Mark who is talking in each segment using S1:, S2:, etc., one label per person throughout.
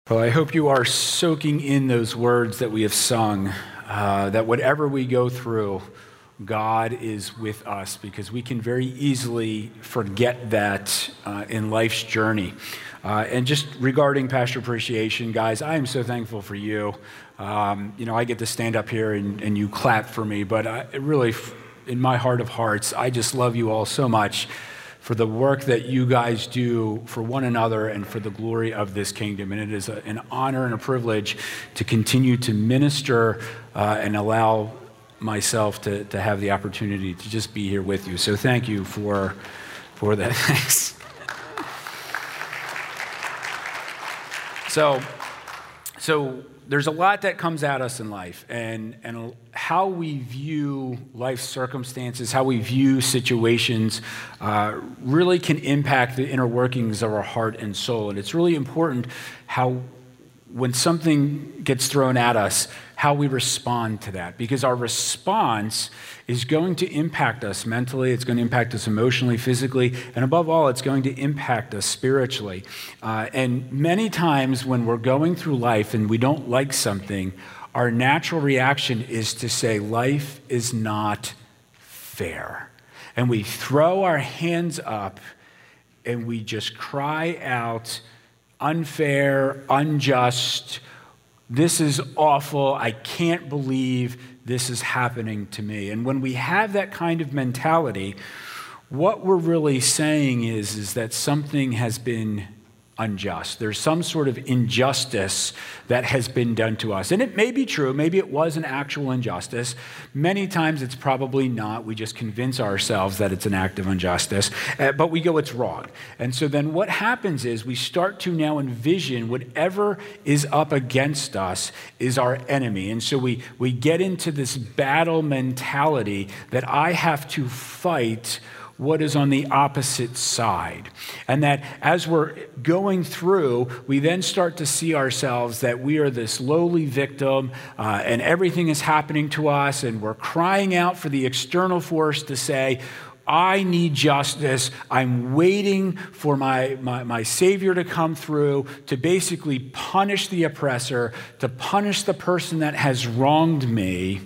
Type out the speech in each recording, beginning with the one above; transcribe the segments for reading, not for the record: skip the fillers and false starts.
S1: Well, I hope you are soaking in those words that we have sung, that whatever we go through, God is with us, because we can very easily forget that in life's journey. And just regarding Pastor Appreciation, guys, I am so thankful for you. I get to stand up here and you clap for me, but it really, in my heart of hearts, I just love you all so much for the work that you guys do for one another and for the glory of this kingdom. And it is an honor and a privilege to continue to minister and allow myself to have the opportunity to just be here with you. So thank you for that. Thanks. So there's a lot that comes at us in life, and how we view life circumstances, how we view situations really can impact the inner workings of our heart and soul. And it's really important how, when something gets thrown at us, how we respond to that, because our response is going to impact us mentally, it's going to impact us emotionally, physically, and above all, it's going to impact us spiritually. And many times when we're going through life and we don't like something, our natural reaction is to say, life is not fair. And we throw our hands up and we just cry out, unfair, unjust, this is awful, I can't believe this is happening to me. And when we have that kind of mentality, what we're really saying is that something has been unjust. There's some sort of injustice that has been done to us. And it may be true, maybe it was an actual injustice. Many times it's probably not. We just convince ourselves that it's an act of injustice, but we go, it's wrong. And so then what happens is we start to now envision whatever is up against us is our enemy. And so we get into this battle mentality that I have to fight what is on the opposite side. And that as we're going through, we then start to see ourselves that we are this lowly victim and everything is happening to us, and we're crying out for the external force to say, I need justice. I'm waiting for my Savior to come through to basically punish the oppressor, to punish the person that has wronged me.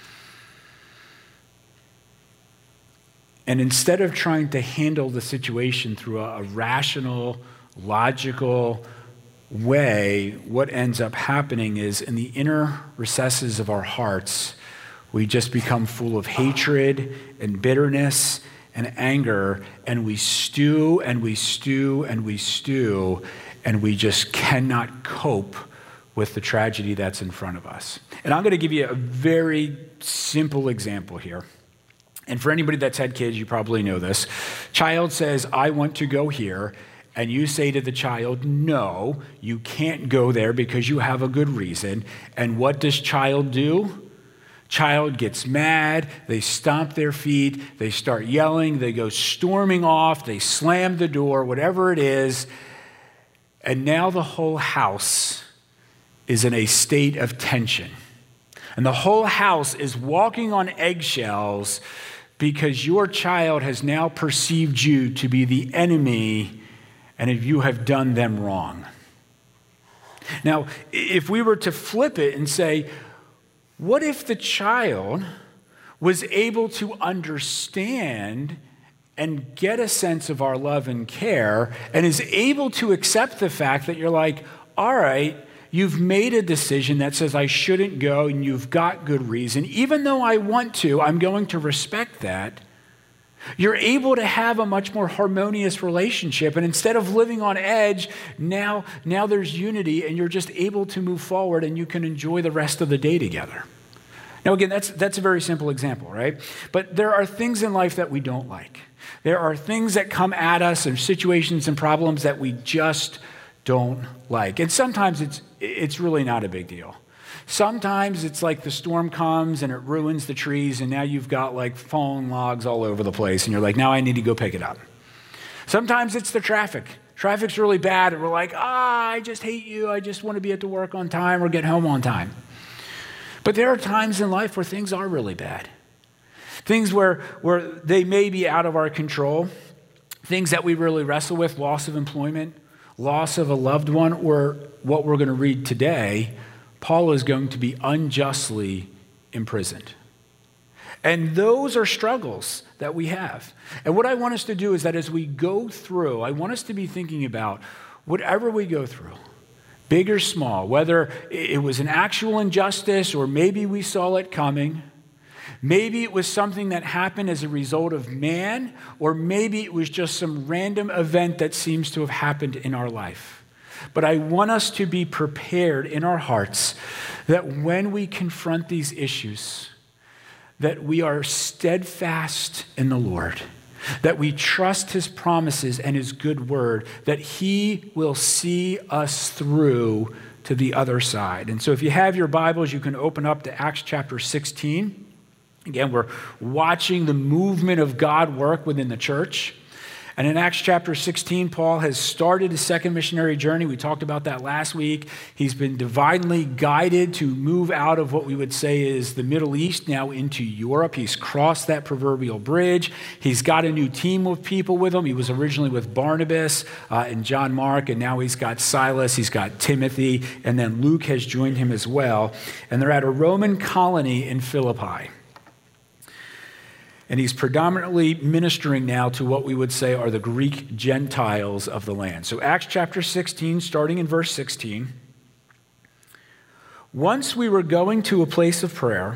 S1: And instead of trying to handle the situation through a rational, logical way, what ends up happening is in the inner recesses of our hearts, we just become full of hatred and bitterness and anger, and we stew and we stew and we stew, and we just cannot cope with the tragedy that's in front of us. And I'm going to give you a very simple example here. And for anybody that's had kids, you probably know this. Child says, I want to go here. And you say to the child, no, you can't go there because you have a good reason. And what does child do? Child gets mad. They stomp their feet. They start yelling. They go storming off. They slam the door, whatever it is. And now the whole house is in a state of tension. And the whole house is walking on eggshells because your child has now perceived you to be the enemy, and if you have done them wrong. Now, if we were to flip it and say, what if the child was able to understand and get a sense of our love and care, and is able to accept the fact that you're like, all right, you've made a decision that says I shouldn't go, and you've got good reason. Even though I want to, I'm going to respect that. You're able to have a much more harmonious relationship. And instead of living on edge, now there's unity, and you're just able to move forward, and you can enjoy the rest of the day together. Now, again, that's a very simple example, right? But there are things in life that we don't like. There are things that come at us, and situations and problems that we just don't like. And sometimes it's really not a big deal. Sometimes it's like the storm comes and it ruins the trees, and now you've got like fallen logs all over the place, and you're like, now I need to go pick it up. Sometimes it's the traffic. Traffic's really bad, and we're like, I just hate you. I just want to be at the work on time or get home on time. But there are times in life where things are really bad. Things where they may be out of our control. Things that we really wrestle with, loss of employment, loss of a loved one, or what we're going to read today, Paul is going to be unjustly imprisoned. And those are struggles that we have. And what I want us to do is that as we go through, I want us to be thinking about whatever we go through, big or small, whether it was an actual injustice or maybe we saw it coming. Maybe it was something that happened as a result of man, or maybe it was just some random event that seems to have happened in our life. But I want us to be prepared in our hearts that when we confront these issues, that we are steadfast in the Lord, that we trust his promises and his good word, that he will see us through to the other side. And so if you have your Bibles, you can open up to Acts chapter 16. Again, we're watching the movement of God work within the church. And in Acts chapter 16, Paul has started his second missionary journey. We talked about that last week. He's been divinely guided to move out of what we would say is the Middle East now into Europe. He's crossed that proverbial bridge. He's got a new team of people with him. He was originally with Barnabas and John Mark, and now he's got Silas, he's got Timothy, and then Luke has joined him as well. And they're at a Roman colony in Philippi. And he's predominantly ministering now to what we would say are the Greek Gentiles of the land. So Acts chapter 16, starting in verse 16. Once we were going to a place of prayer,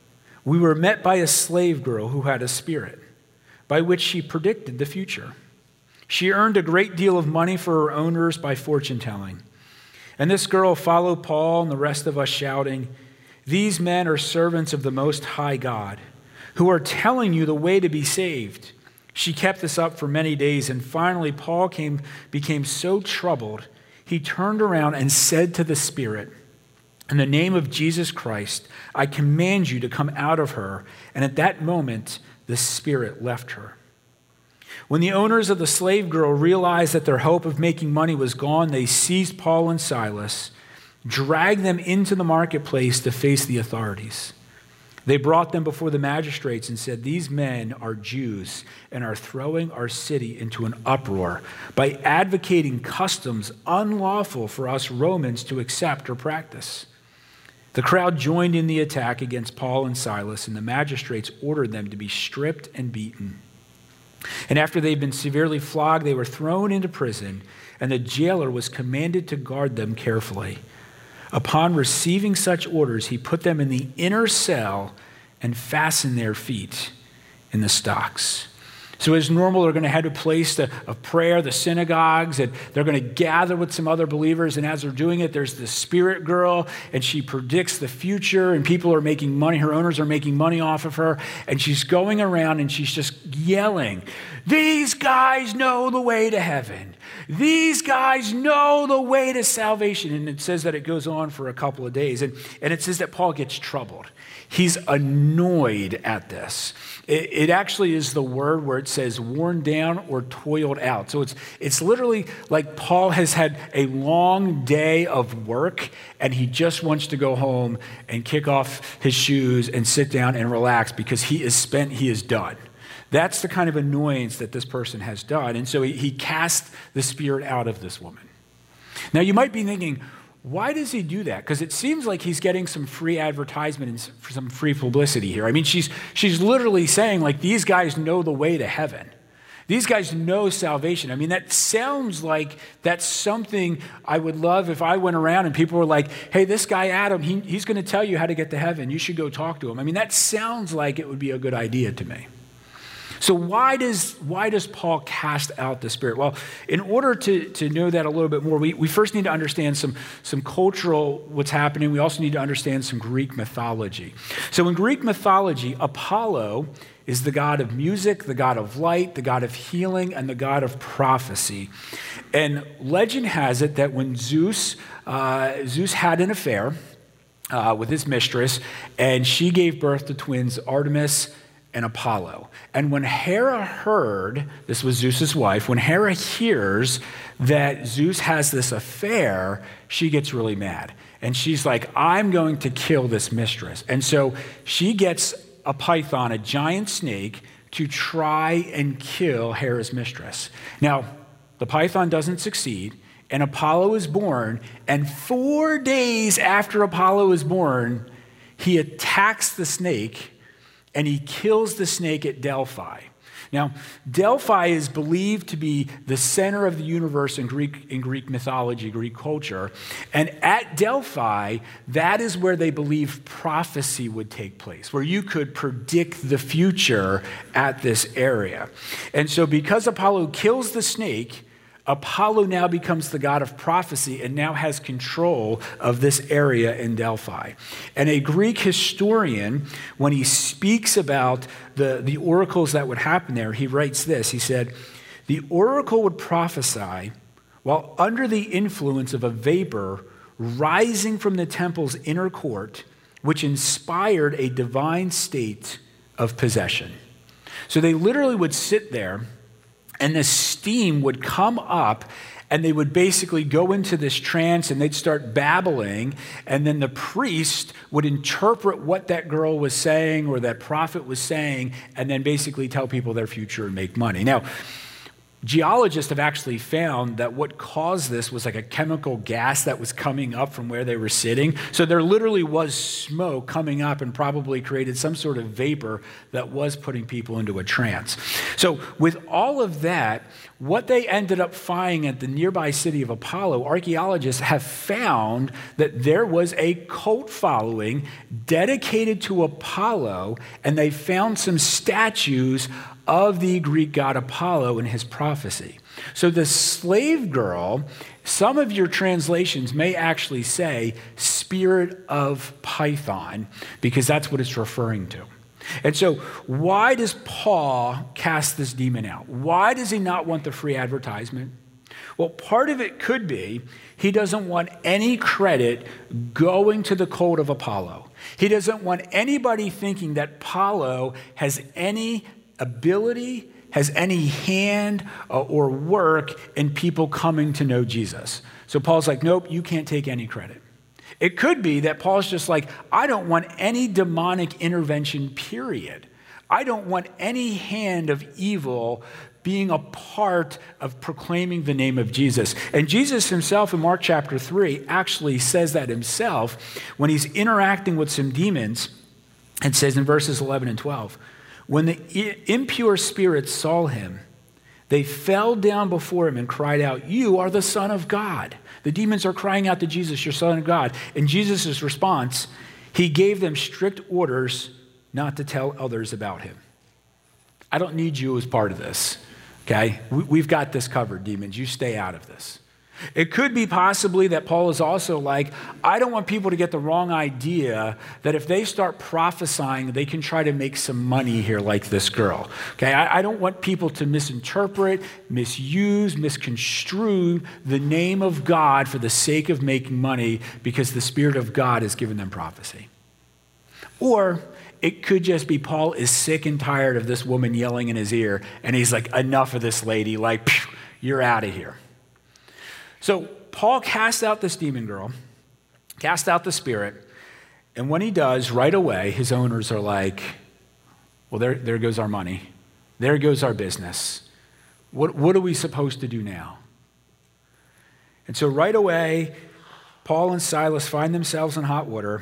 S1: we were met by a slave girl who had a spirit, by which she predicted the future. She earned a great deal of money for her owners by fortune telling. And this girl followed Paul and the rest of us, shouting, "These men are servants of the Most High God, who are telling you the way to be saved." She kept this up for many days, and finally Paul became so troubled, he turned around and said to the spirit, "In the name of Jesus Christ, I command you to come out of her." And at that moment, the spirit left her. When the owners of the slave girl realized that their hope of making money was gone, they seized Paul and Silas, dragged them into the marketplace to face the authorities. They brought them before the magistrates and said, "These men are Jews and are throwing our city into an uproar by advocating customs unlawful for us Romans to accept or practice." The crowd joined in the attack against Paul and Silas, and the magistrates ordered them to be stripped and beaten. And after they'd been severely flogged, they were thrown into prison, and the jailer was commanded to guard them carefully. Upon receiving such orders, he put them in the inner cell and fastened their feet in the stocks. So as normal, they're going to head to a place of prayer, the synagogues, and they're going to gather with some other believers. And as they're doing it, there's the spirit girl, and she predicts the future, and people are making money. Her owners are making money off of her. And she's going around, and she's just yelling, "These guys know the way to heaven. These guys know the way to salvation." And it says that it goes on for a couple of days. And it says that Paul gets troubled. He's annoyed at this. It actually is the word where it says worn down or toiled out. So it's literally like Paul has had a long day of work and he just wants to go home and kick off his shoes and sit down and relax because he is done. That's the kind of annoyance that this person has done. And so he casts the spirit out of this woman. Now you might be thinking, why does he do that? Because it seems like he's getting some free advertisement and some free publicity here. I mean, she's literally saying, like, these guys know the way to heaven. These guys know salvation. I mean, that sounds like that's something I would love if I went around and people were like, "Hey, this guy Adam, he's going to tell you how to get to heaven. You should go talk to him." I mean, that sounds like it would be a good idea to me. So why does Paul cast out the spirit? Well, in order to know that a little bit more, we first need to understand some cultural what's happening. We also need to understand some Greek mythology. So in Greek mythology, Apollo is the god of music, the god of light, the god of healing, and the god of prophecy. And legend has it that when Zeus had an affair with his mistress, and she gave birth to twins Artemis and Apollo. And when Hera heard, this was Zeus's wife, when Hera hears that Zeus has this affair, she gets really mad. And she's like, "I'm going to kill this mistress." And so she gets a python, a giant snake, to try and kill Hera's mistress. Now, the python doesn't succeed, and Apollo is born, and 4 days after Apollo is born, he attacks the snake and he kills the snake at Delphi. Now, Delphi is believed to be the center of the universe in Greek mythology, Greek culture. And at Delphi, that is where they believe prophecy would take place, where you could predict the future at this area. And so because Apollo kills the snake, Apollo now becomes the god of prophecy and now has control of this area in Delphi. And a Greek historian, when he speaks about the oracles that would happen there, he writes this. He said, "The oracle would prophesy while under the influence of a vapor rising from the temple's inner court, which inspired a divine state of possession." So they literally would sit there, and the steam would come up, and they would basically go into this trance, and they'd start babbling, and then the priest would interpret what that girl was saying or that prophet was saying, and then basically tell people their future and make money. Now, geologists have actually found that what caused this was like a chemical gas that was coming up from where they were sitting. So there literally was smoke coming up and probably created some sort of vapor that was putting people into a trance. So with all of that, what they ended up finding at the nearby city of Apollo, archaeologists have found that there was a cult following dedicated to Apollo, and they found some statues of the Greek god Apollo and his prophecy. So the slave girl, some of your translations may actually say spirit of Python, because that's what it's referring to. And so why does Paul cast this demon out? Why does he not want the free advertisement? Well, part of it could be he doesn't want any credit going to the cult of Apollo. He doesn't want anybody thinking that Apollo has any ability, has any hand or work in people coming to know Jesus. So Paul's like, nope, you can't take any credit. It could be that Paul's just like, I don't want any demonic intervention, period. I don't want any hand of evil being a part of proclaiming the name of Jesus. And Jesus himself in Mark chapter 3 actually says that himself when he's interacting with some demons, and says in verses 11 and 12, when the impure spirits saw him, they fell down before him and cried out, "You are the Son of God." The demons are crying out to Jesus, "You're Son of God." And Jesus' response, he gave them strict orders not to tell others about him. I don't need you as part of this, okay? We've got this covered, demons. You stay out of this. It could be possibly that Paul is also like, I don't want people to get the wrong idea that if they start prophesying, they can try to make some money here like this girl. Okay, I don't want people to misinterpret, misuse, misconstrue the name of God for the sake of making money because the Spirit of God has given them prophecy. Or it could just be Paul is sick and tired of this woman yelling in his ear, and he's like, enough of this lady, like, you're out of here. So Paul casts out this demon girl, casts out the spirit, and when he does, right away, his owners are like, well, there goes our money. There goes our business. What are we supposed to do now? And so right away, Paul and Silas find themselves in hot water,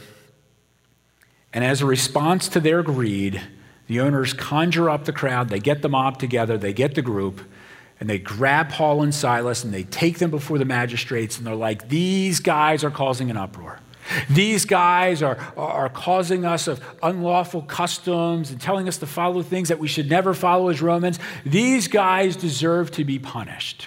S1: and as a response to their greed, the owners conjure up the crowd, they get the mob together, they get the group, and they grab Paul and Silas and they take them before the magistrates, and they're like, these guys are causing an uproar. These guys are causing us of unlawful customs and telling us to follow things that we should never follow as Romans. These guys deserve to be punished.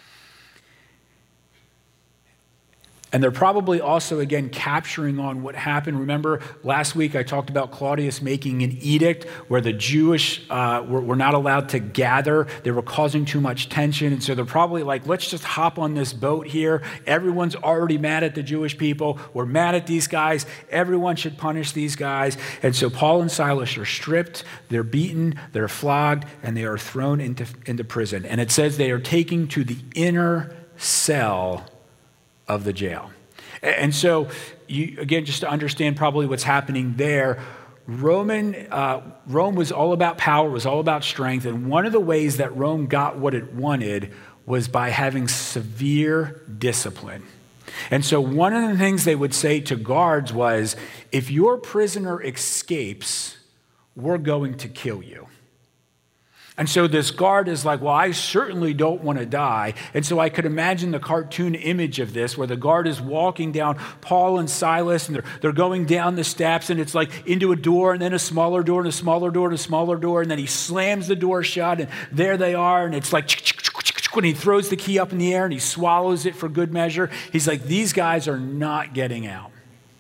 S1: And they're probably also, again, capturing on what happened. Remember, last week I talked about Claudius making an edict where the Jewish were not allowed to gather. They were causing too much tension. And so they're probably like, let's just hop on this boat here. Everyone's already mad at the Jewish people. We're mad at these guys. Everyone should punish these guys. And so Paul and Silas are stripped, they're beaten, they're flogged, and they are thrown into prison. And it says they are taken to the inner cell of the jail. And so, again, just to understand probably what's happening there, Rome was all about power, was all about strength, and one of the ways that Rome got what it wanted was by having severe discipline. And so one of the things they would say to guards was, if your prisoner escapes, we're going to kill you. And so this guard is like, well, I certainly don't want to die. And so I could imagine the cartoon image of this where the guard is walking down Paul and Silas, and they're going down the steps, and it's like into a door, and then a smaller door, and a smaller door, and a smaller door, and then he slams the door shut, and there they are, and it's like, when he throws the key up in the air and he swallows it for good measure, he's like, these guys are not getting out.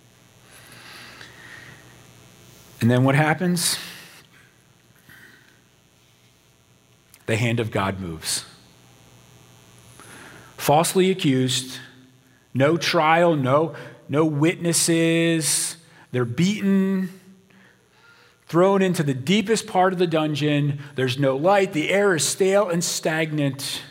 S1: And then what happens? The hand of God moves. Falsely accused, no trial, no witnesses. They're beaten, thrown into the deepest part of the dungeon. There's no light. The air is stale and stagnant.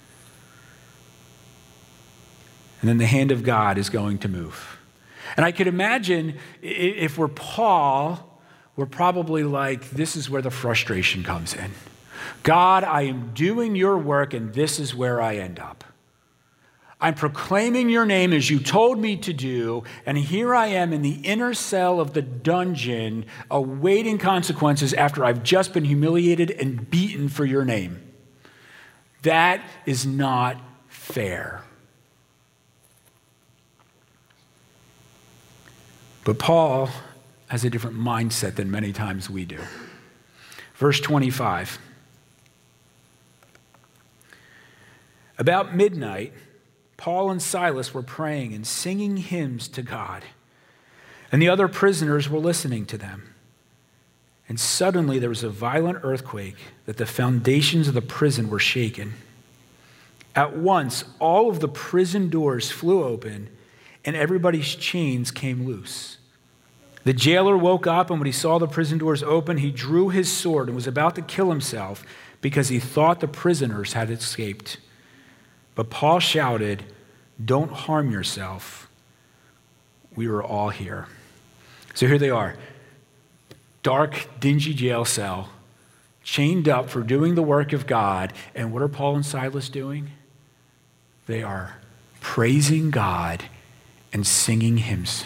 S1: And then the hand of God is going to move. And I could imagine if we're Paul, we're probably like, this is where the frustration comes in. God, I am doing your work, and this is where I end up. I'm proclaiming your name as you told me to do, and here I am in the inner cell of the dungeon awaiting consequences after I've just been humiliated and beaten for your name. That is not fair. But Paul has a different mindset than many times we do. Verse 25. About midnight, Paul and Silas were praying and singing hymns to God, and the other prisoners were listening to them. And suddenly there was a violent earthquake that the foundations of the prison were shaken. At once, all of the prison doors flew open, and everybody's chains came loose. The jailer woke up, and when he saw the prison doors open, he drew his sword and was about to kill himself because he thought the prisoners had escaped. But Paul shouted, "Don't harm yourself. We are all here." So here they are, dark, dingy jail cell, chained up for doing the work of God. And what are Paul and Silas doing? They are praising God and singing hymns.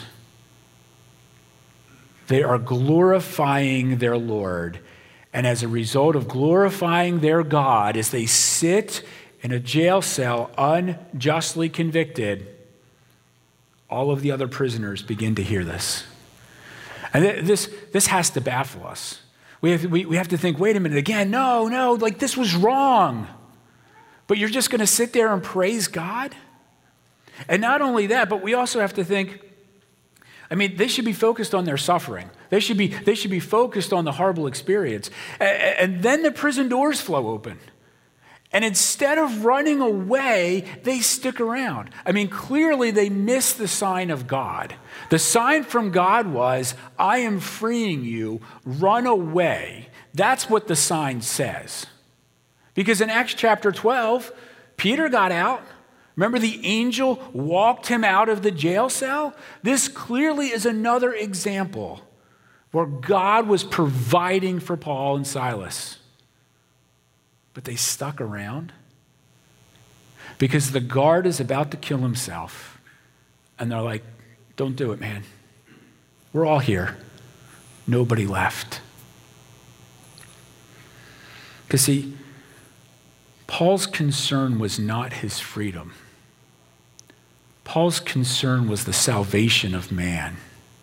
S1: They are glorifying their Lord. And as a result of glorifying their God, as they sit in a jail cell unjustly convicted, all of the other prisoners begin to hear this. And this has to baffle us. We have to think, wait a minute, again, no, like this was wrong. But you're just going to sit there and praise God? And not only that, but we also have to think, I mean, they should be focused on their suffering. They should be focused on the horrible experience. And then the prison doors flow open. And instead of running away, they stick around. I mean, clearly they missed the sign of God. The sign from God was, I am freeing you, run away. That's what the sign says. Because in Acts chapter 12, Peter got out. Remember, the angel walked him out of the jail cell? This clearly is another example where God was providing for Paul and Silas. But they stuck around because the guard is about to kill himself. And they're like, don't do it, man. We're all here. Nobody left. Because see, Paul's concern was not his freedom. Paul's concern was the salvation of man.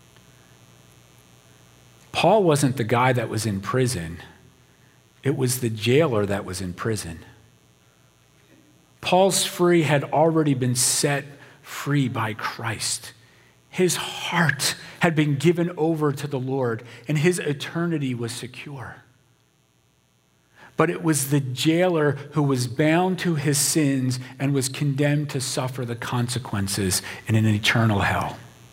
S1: Paul wasn't the guy that was in prison. It was the jailer that was in prison. Paul's free had already been set free by Christ. His heart had been given over to the Lord, and his eternity was secure. But it was the jailer who was bound to his sins and was condemned to suffer the consequences in an eternal hell.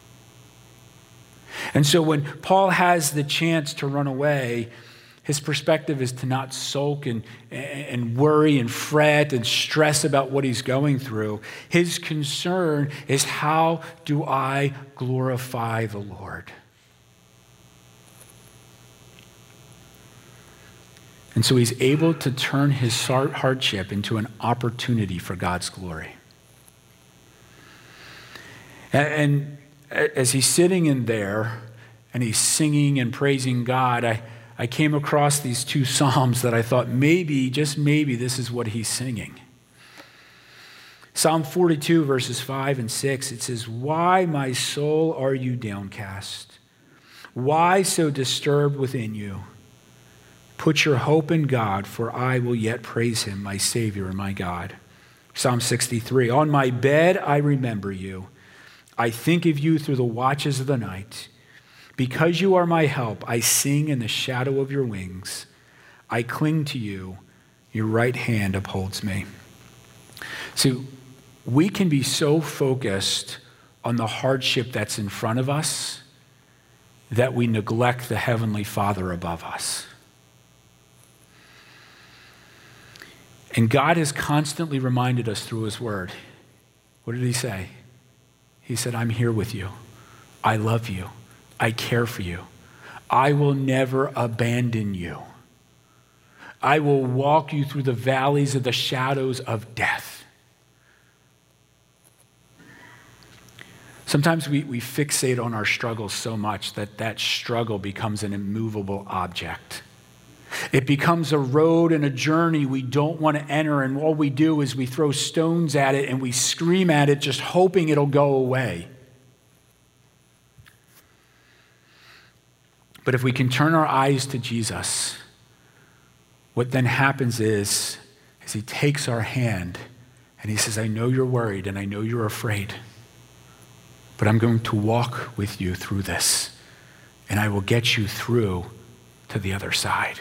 S1: And so when Paul has the chance to run away, his perspective is to not sulk and worry and fret and stress about what he's going through. His concern is, how do I glorify the Lord? And so he's able to turn his hardship into an opportunity for God's glory. And as he's sitting in there and he's singing and praising God, I came across these two Psalms that I thought maybe, just maybe, this is what he's singing. Psalm 42, verses 5 and 6, it says, "Why, my soul, are you downcast? Why so disturbed within you? Put your hope in God, for I will yet praise him, my Savior and my God." Psalm 63, "On my bed I remember you. I think of you through the watches of the night. Because you are my help, I sing in the shadow of your wings. I cling to you. Your right hand upholds me." See, we can be so focused on the hardship that's in front of us that we neglect the Heavenly Father above us. And God has constantly reminded us through his word. What did he say? He said, "I'm here with you. I love you. I care for you. I will never abandon you. I will walk you through the valleys of the shadows of death." Sometimes we fixate on our struggles so much that that struggle becomes an immovable object. It becomes a road and a journey we don't want to enter, and all we do is we throw stones at it and we scream at it, just hoping it'll go away. But if we can turn our eyes to Jesus, what then happens is he takes our hand and he says, "I know you're worried and I know you're afraid, but I'm going to walk with you through this, and I will get you through to the other side."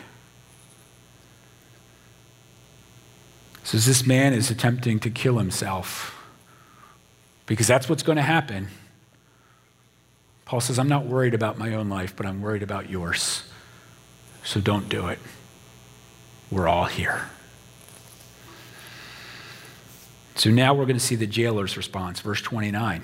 S1: So this man is attempting to kill himself because that's what's going to happen. Paul says, "I'm not worried about my own life, but I'm worried about yours. So don't do it. We're all here." So now we're going to see the jailer's response. Verse 29.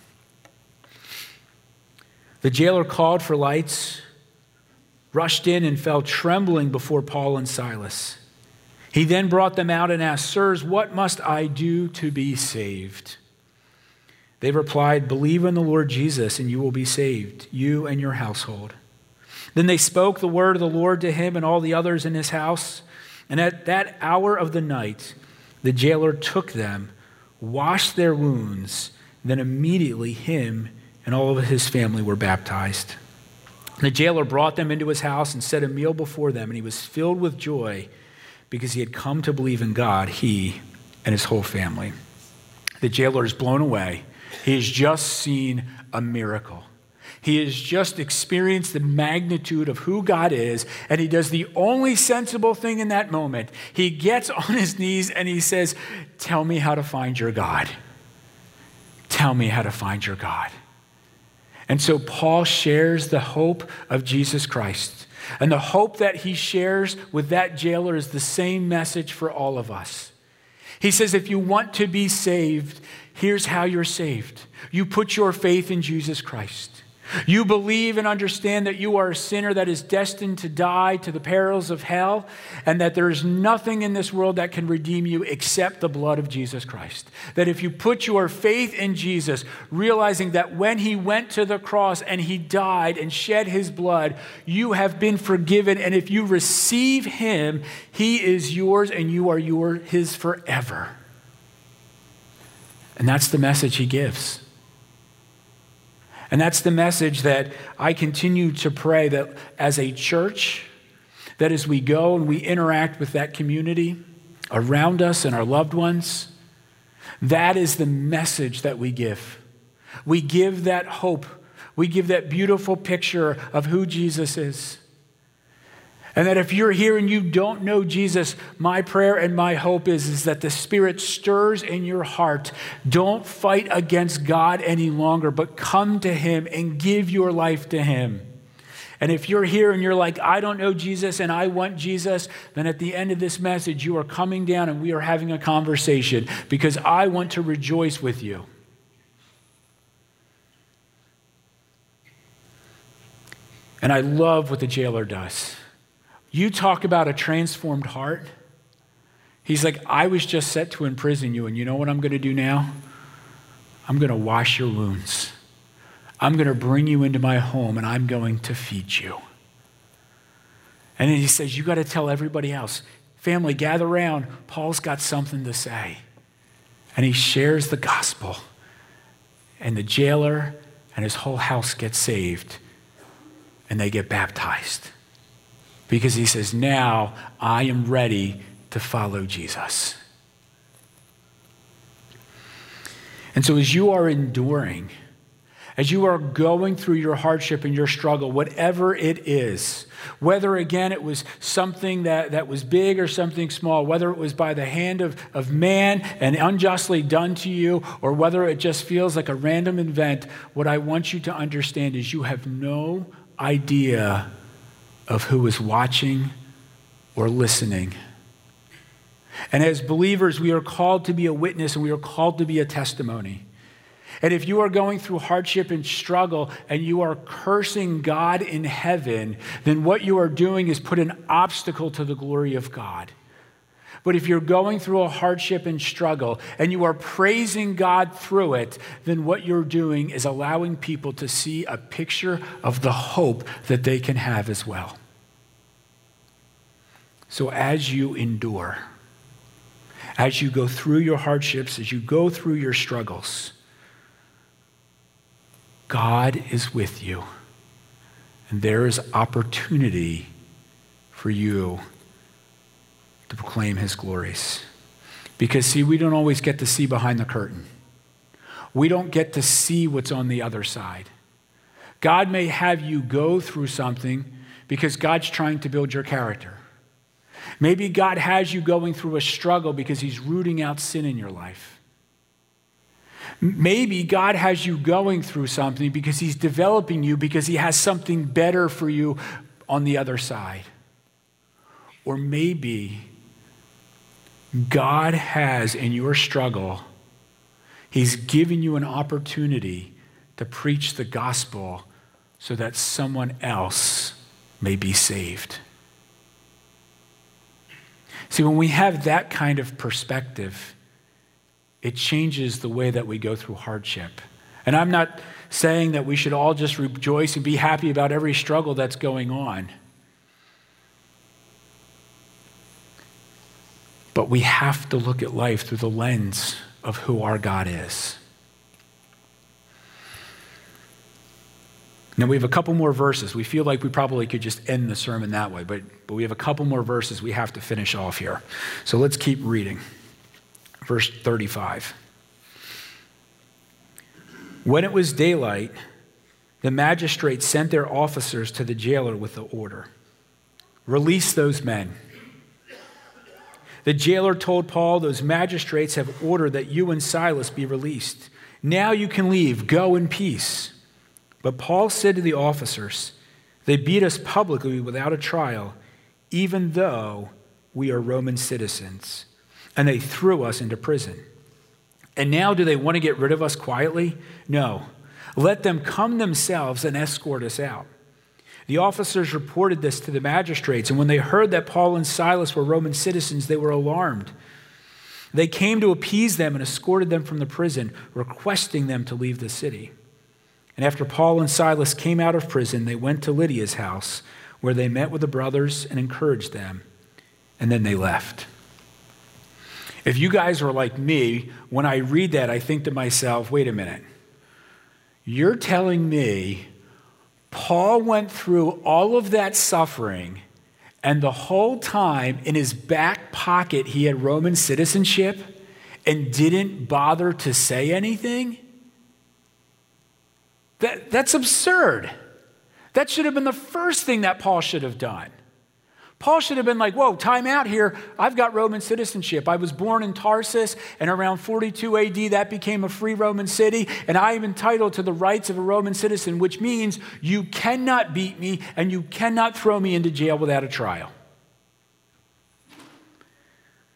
S1: "The jailer called for lights, rushed in, and fell trembling before Paul and Silas. He then brought them out and asked, 'Sirs, what must I do to be saved?' They replied, 'Believe in the Lord Jesus, and you will be saved, you and your household.' Then they spoke the word of the Lord to him and all the others in his house. And at that hour of the night, the jailer took them, washed their wounds, then immediately him and all of his family were baptized. The jailer brought them into his house and set a meal before them, and he was filled with joy because he had come to believe in God, he and his whole family." The jailer is blown away. He has just seen a miracle. He has just experienced the magnitude of who God is, and he does the only sensible thing in that moment. He gets on his knees and he says, "Tell me how to find your God. Tell me how to find your God." And so Paul shares the hope of Jesus Christ. And the hope that he shares with that jailer is the same message for all of us. He says, if you want to be saved, here's how you're saved. You put your faith in Jesus Christ. You believe and understand that you are a sinner that is destined to die to the perils of hell, and that there is nothing in this world that can redeem you except the blood of Jesus Christ. That if you put your faith in Jesus, realizing that when he went to the cross and he died and shed his blood, you have been forgiven, and if you receive him, he is yours and you are his forever. And that's the message he gives. And that's the message that I continue to pray that as a church, that as we go and we interact with that community around us and our loved ones, that is the message that we give. We give that hope. We give that beautiful picture of who Jesus is. And that if you're here and you don't know Jesus, my prayer and my hope is that the Spirit stirs in your heart. Don't fight against God any longer, but come to him and give your life to him. And if you're here and you're like, I don't know Jesus and I want Jesus, then at the end of this message, you are coming down and we are having a conversation because I want to rejoice with you. And I love what the jailer does. You talk about a transformed heart. He's like, I was just set to imprison you, and you know what I'm going to do now? I'm going to wash your wounds. I'm going to bring you into my home, and I'm going to feed you. And then he says, you got to tell everybody else. Family, gather around. Paul's got something to say. And he shares the gospel. And the jailer and his whole house get saved. And they get baptized. Because he says, now I am ready to follow Jesus. And so as you are enduring, as you are going through your hardship and your struggle, whatever it is, whether, again, it was something that was big or something small, whether it was by the hand of man and unjustly done to you, or whether it just feels like a random event, what I want you to understand is you have no idea of who is watching or listening. And as believers, we are called to be a witness and we are called to be a testimony. And if you are going through hardship and struggle and you are cursing God in heaven, then what you are doing is put an obstacle to the glory of God. But if you're going through a hardship and struggle and you are praising God through it, then what you're doing is allowing people to see a picture of the hope that they can have as well. So as you endure, as you go through your hardships, as you go through your struggles, God is with you, and there is opportunity for you to proclaim his glories. Because, see, we don't always get to see behind the curtain. We don't get to see what's on the other side. God may have you go through something because God's trying to build your character. Maybe God has you going through a struggle because he's rooting out sin in your life. Maybe God has you going through something because he's developing you, because he has something better for you on the other side. Or maybe God has, in your struggle, he's given you an opportunity to preach the gospel so that someone else may be saved. See, when we have that kind of perspective, it changes the way that we go through hardship. And I'm not saying that we should all just rejoice and be happy about every struggle that's going on. But we have to look at life through the lens of who our God is. Now, we have a couple more verses. We feel like we probably could just end the sermon that way, but we have a couple more verses we have to finish off here. So let's keep reading. Verse 35. When it was daylight, the magistrates sent their officers to the jailer with the order, release those men. The jailer told Paul, those magistrates have ordered that you and Silas be released. Now you can leave, go in peace. But Paul said to the officers, they beat us publicly without a trial, even though we are Roman citizens. And they threw us into prison. And now do they want to get rid of us quietly? No. Let them come themselves and escort us out. The officers reported this to the magistrates, and when they heard that Paul and Silas were Roman citizens, they were alarmed. They came to appease them and escorted them from the prison, requesting them to leave the city. And after Paul and Silas came out of prison, they went to Lydia's house, where they met with the brothers and encouraged them, and then they left. If you guys are like me, when I read that, I think to myself, wait a minute. You're telling me Paul went through all of that suffering, and the whole time in his back pocket he had Roman citizenship and didn't bother to say anything? That's absurd. That should have been the first thing that Paul should have done. Paul should have been like, whoa, time out here. I've got Roman citizenship. I was born in Tarsus, and around 42 AD, that became a free Roman city, and I am entitled to the rights of a Roman citizen, which means you cannot beat me and you cannot throw me into jail without a trial.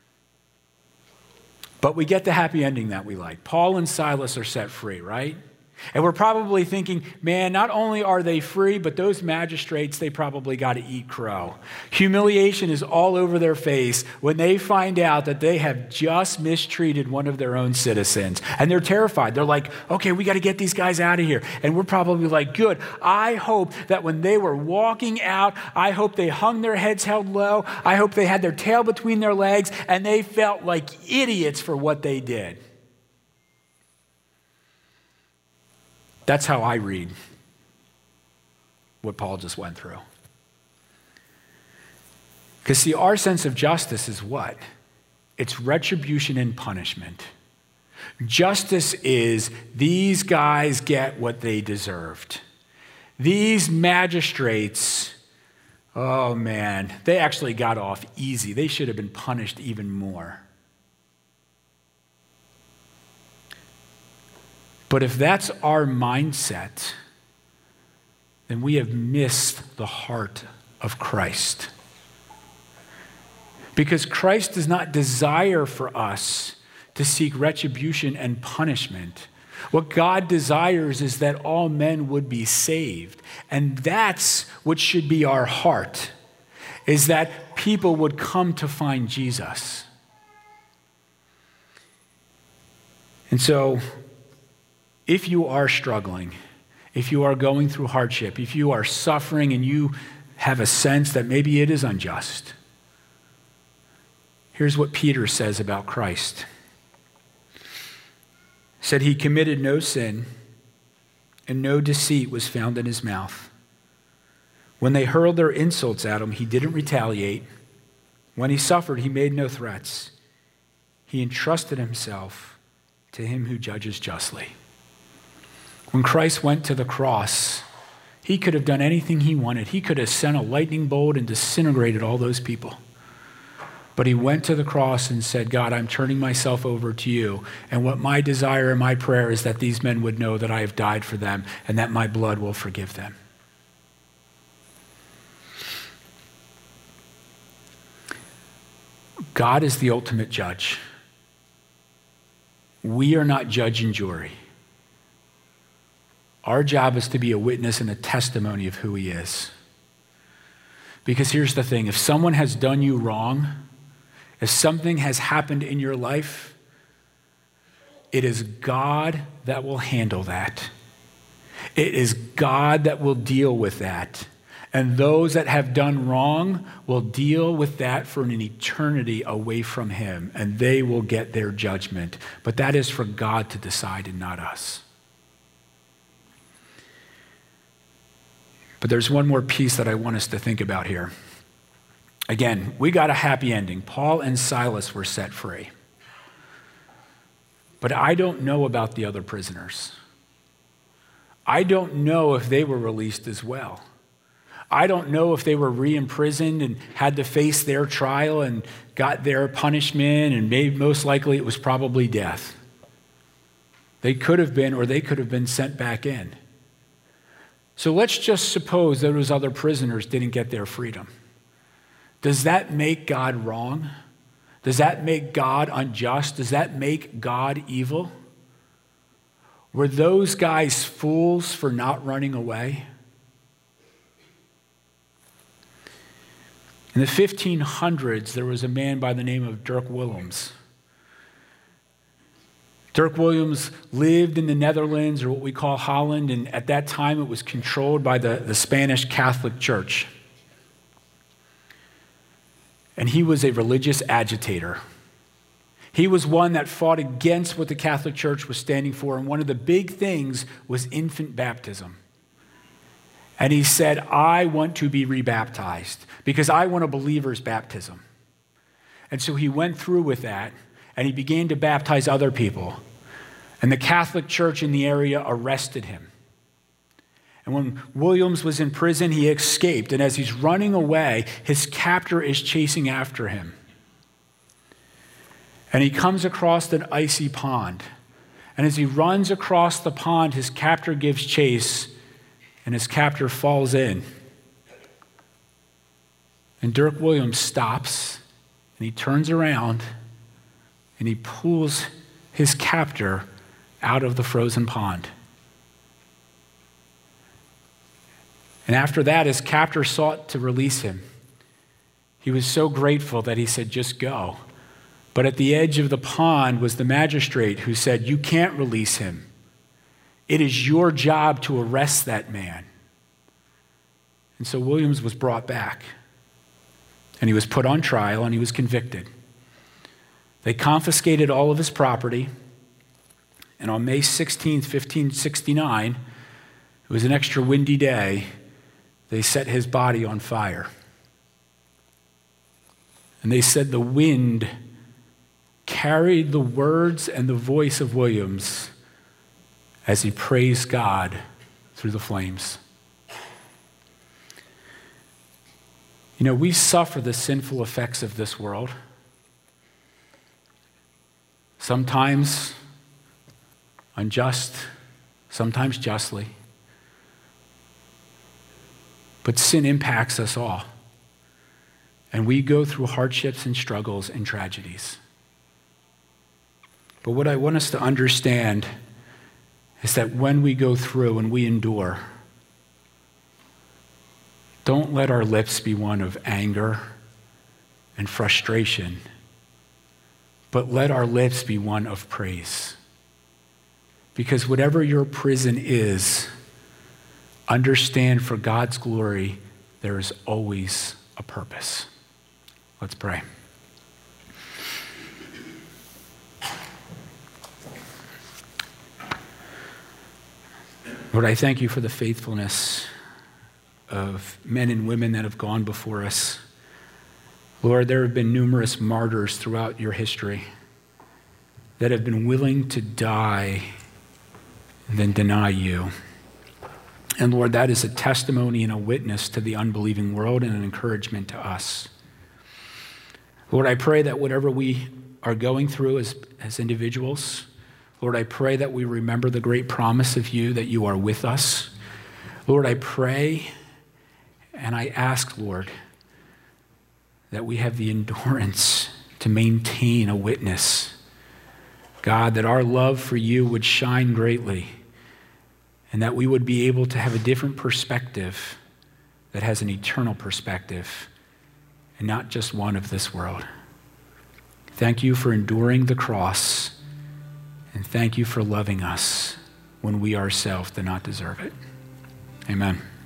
S1: But we get the happy ending that we like. Paul and Silas are set free, right? And we're probably thinking, man, not only are they free, but those magistrates, they probably got to eat crow. Humiliation is all over their face when they find out that they have just mistreated one of their own citizens. And they're terrified. They're like, okay, we got to get these guys out of here. And we're probably like, good. I hope that when they were walking out, I hope they hung their heads held low. I hope they had their tail between their legs and they felt like idiots for what they did. That's how I read what Paul just went through. Because see, our sense of justice is what? It's retribution and punishment. Justice is these guys get what they deserved. These magistrates, oh man, they actually got off easy. They should have been punished even more. But if that's our mindset, then we have missed the heart of Christ. Because Christ does not desire for us to seek retribution and punishment. What God desires is that all men would be saved. And that's what should be our heart, is that people would come to find Jesus. And so, if you are struggling, if you are going through hardship, if you are suffering and you have a sense that maybe it is unjust, here's what Peter says about Christ. He said he committed no sin and no deceit was found in his mouth. When they hurled their insults at him, he didn't retaliate. When he suffered, he made no threats. He entrusted himself to him who judges justly. When Christ went to the cross, he could have done anything he wanted. He could have sent a lightning bolt and disintegrated all those people. But he went to the cross and said, God, I'm turning myself over to you. And what my desire and my prayer is that these men would know that I have died for them and that my blood will forgive them. God is the ultimate judge. We are not judge and jury. Our job is to be a witness and a testimony of who he is. Because here's the thing, if someone has done you wrong, if something has happened in your life, it is God that will handle that. It is God that will deal with that. And those that have done wrong will deal with that for an eternity away from him, and they will get their judgment. But that is for God to decide and not us. But there's one more piece that I want us to think about here. Again, we got a happy ending. Paul and Silas were set free. But I don't know about the other prisoners. I don't know if they were released as well. I don't know if they were re-imprisoned and had to face their trial and got their punishment, and maybe most likely it was probably death. They could have been, or they could have been sent back in. So let's just suppose those other prisoners didn't get their freedom. Does that make God wrong? Does that make God unjust? Does that make God evil? Were those guys fools for not running away? In the 1500s, there was a man by the name of Dirk Willems. Dirk Willems lived in the Netherlands, or what we call Holland, and at that time it was controlled by the Spanish Catholic Church. And he was a religious agitator. He was one that fought against what the Catholic Church was standing for, and one of the big things was infant baptism. And he said, I want to be rebaptized because I want a believer's baptism. And so he went through with that, and he began to baptize other people. And the Catholic Church in the area arrested him. And when Williams was in prison, he escaped. And as he's running away, his captor is chasing after him. And he comes across an icy pond. And as he runs across the pond, his captor gives chase, and his captor falls in. And Dirk Willems stops, and he turns around, and he pulls his captor out of the frozen pond. And after that, his captor sought to release him. He was so grateful that he said, just go. But at the edge of the pond was the magistrate who said, you can't release him. It is your job to arrest that man. And so Williams was brought back. And he was put on trial and he was convicted. They confiscated all of his property. And on May 16th, 1569, it was an extra windy day, they set his body on fire. And they said the wind carried the words and the voice of Williams as he praised God through the flames. You know, we suffer the sinful effects of this world. Sometimes unjust, sometimes justly. But sin impacts us all. And we go through hardships and struggles and tragedies. But what I want us to understand is that when we go through and we endure, don't let our lips be one of anger and frustration, but let our lips be one of praise. Because whatever your prison is, understand for God's glory, there is always a purpose. Let's pray. Lord, I thank you for the faithfulness of men and women that have gone before us. Lord, there have been numerous martyrs throughout your history that have been willing to die and then deny you. And Lord, that is a testimony and a witness to the unbelieving world and an encouragement to us. Lord, I pray that whatever we are going through as individuals, Lord, I pray that we remember the great promise of you that you are with us. Lord, I pray and I ask, Lord, that we have the endurance to maintain a witness. God, that our love for you would shine greatly and that we would be able to have a different perspective that has an eternal perspective and not just one of this world. Thank you for enduring the cross, and thank you for loving us when we ourselves do not deserve it. Amen.